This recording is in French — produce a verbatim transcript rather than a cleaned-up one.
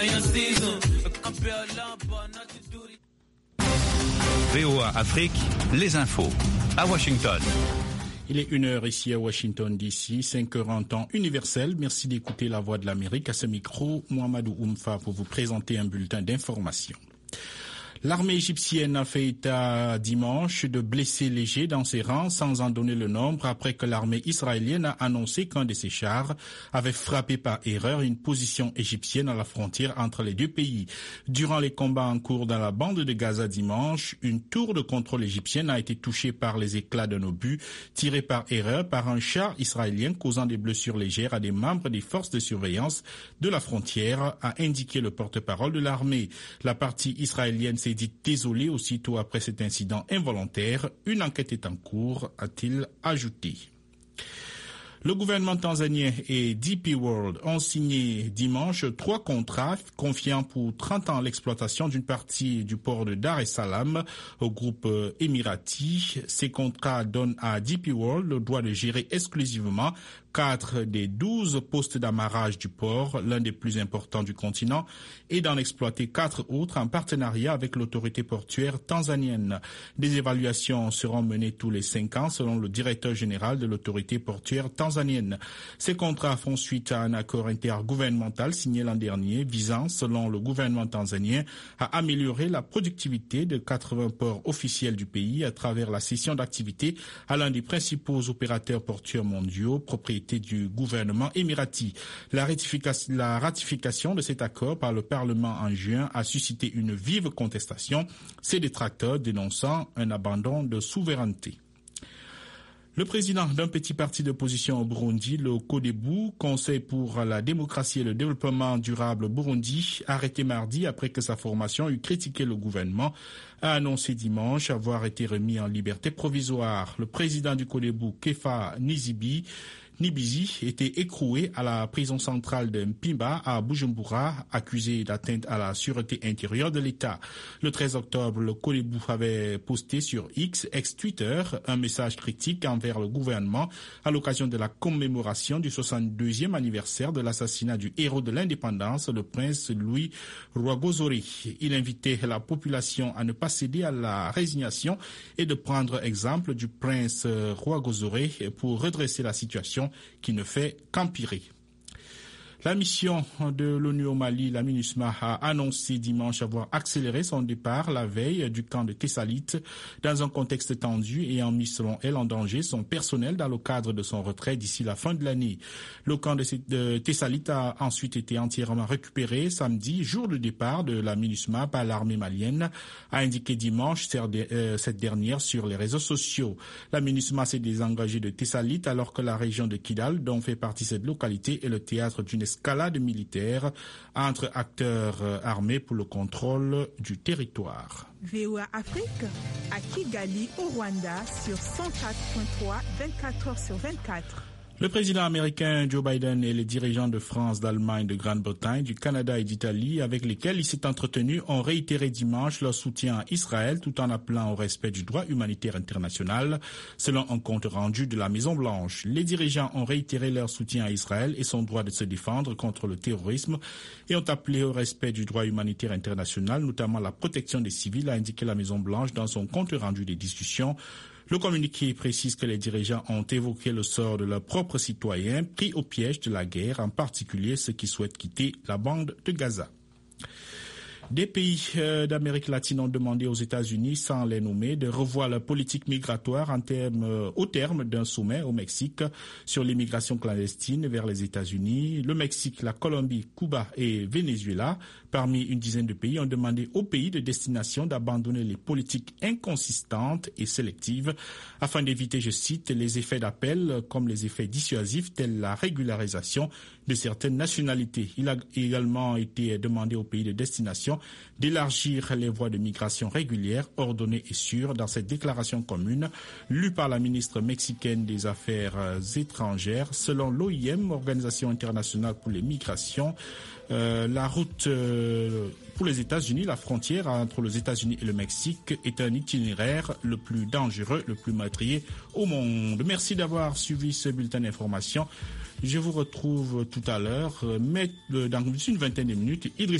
V O A Afrique, les infos, à Washington. Il est une heure ici à Washington D C, cinq heures en temps universel. Merci d'écouter la Voix de l'Amérique. À ce micro, Mohamedou Oumfa pour vous présenter un bulletin d'information. L'armée égyptienne a fait état dimanche de blessés légers dans ses rangs sans en donner le nombre après que l'armée israélienne a annoncé qu'un de ses chars avait frappé par erreur une position égyptienne à la frontière entre les deux pays. Durant les combats en cours dans la bande de Gaza dimanche, une tour de contrôle égyptienne a été touchée par les éclats d'un obus tiré par erreur par un char israélien causant des blessures légères à des membres des forces de surveillance de la frontière, a indiqué le porte-parole de l'armée. La partie israélienne s'est dit désolé aussitôt après cet incident involontaire. Une enquête est en cours, a-t-il ajouté. Le gouvernement tanzanien et D P World ont signé dimanche trois contrats confiant pour trente ans l'exploitation d'une partie du port de Dar es Salaam au groupe émirati. Ces contrats donnent à D P World le droit de gérer exclusivement quatre des douze postes d'amarrage du port, l'un des plus importants du continent, et d'en exploiter quatre autres en partenariat avec l'autorité portuaire tanzanienne. Des évaluations seront menées tous les cinq ans selon le directeur général de l'autorité portuaire tanzanienne. Ces contrats font suite à un accord intergouvernemental signé l'an dernier visant, selon le gouvernement tanzanien, à améliorer la productivité de quatre-vingts ports officiels du pays à travers la cession d'activités à l'un des principaux opérateurs portuaires mondiaux, propriétaire du gouvernement émirati. La ratification, la ratification de cet accord par le Parlement en juin a suscité une vive contestation, ses détracteurs dénonçant un abandon de souveraineté. Le président d'un petit parti d'opposition au Burundi, le Codebu, Conseil pour la démocratie et le développement durable Burundi, arrêté mardi après que sa formation eut critiqué le gouvernement, a annoncé dimanche avoir été remis en liberté provisoire. Le président du Codebu, Kefa Nizibi, Nibizi était écroué à la prison centrale de Mpimba à Bujumbura, accusé d'atteinte à la sûreté intérieure de l'État. Le treize octobre, le Codebu avait posté sur X, ex-Twitter, un message critique envers le gouvernement à l'occasion de la commémoration du soixante-deuxième anniversaire de l'assassinat du héros de l'indépendance, le prince Louis Rwagasore. Il invitait la population à ne pas céder à la résignation et de prendre exemple du prince Rwagasore pour redresser la situation qui ne fait qu'empirer. La mission de l'ONU au Mali, la MINUSMA, a annoncé dimanche avoir accéléré son départ la veille du camp de Tessalit dans un contexte tendu et ayant mis selon elle en danger son personnel dans le cadre de son retrait d'ici la fin de l'année. Le camp de Tessalit a ensuite été entièrement récupéré samedi, jour de départ de la MINUSMA par l'armée malienne, a indiqué dimanche cette dernière sur les réseaux sociaux. La MINUSMA s'est désengagée de Tessalit alors que la région de Kidal, dont fait partie cette localité, est le théâtre d'une escalade militaire entre acteurs armés pour le contrôle du territoire. V O A Afrique à Kigali au Rwanda sur cent quatre virgule trois, vingt-quatre heures sur vingt-quatre. Le président américain Joe Biden et les dirigeants de France, d'Allemagne, de Grande-Bretagne, du Canada et d'Italie, avec lesquels il s'est entretenu, ont réitéré dimanche leur soutien à Israël tout en appelant au respect du droit humanitaire international, selon un compte rendu de la Maison-Blanche. Les dirigeants ont réitéré leur soutien à Israël et son droit de se défendre contre le terrorisme et ont appelé au respect du droit humanitaire international, notamment la protection des civils, a indiqué la Maison-Blanche dans son compte rendu des discussions. Le communiqué précise que les dirigeants ont évoqué le sort de leurs propres citoyens pris au piège de la guerre, en particulier ceux qui souhaitent quitter la bande de Gaza. Des pays d'Amérique latine ont demandé aux États-Unis, sans les nommer, de revoir leur politique migratoire en termes, au terme d'un sommet au Mexique sur l'immigration clandestine vers les États-Unis. Le Mexique, la Colombie, Cuba et Venezuela, parmi une dizaine de pays, ont demandé aux pays de destination d'abandonner les politiques inconsistantes et sélectives afin d'éviter, je cite, les effets d'appel comme les effets dissuasifs tels la régularisation de certaines nationalités. Il a également été demandé aux pays de destination d'élargir les voies de migration régulières, ordonnées et sûres dans cette déclaration commune lue par la ministre mexicaine des Affaires étrangères. Selon l'O I M, Organisation internationale pour les migrations, euh, la route euh, pour les États-Unis, la frontière entre les États-Unis et le Mexique est un itinéraire le plus dangereux, le plus meurtrier au monde. Merci d'avoir suivi ce bulletin d'information. Je vous retrouve tout à l'heure, mais dans une vingtaine de minutes. Idriss